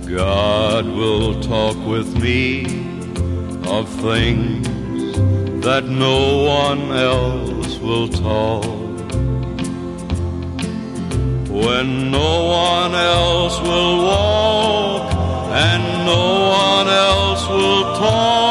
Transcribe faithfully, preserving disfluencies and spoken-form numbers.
God will talk with me of things that no one else will talk. When no one else will walk and no one else will talk,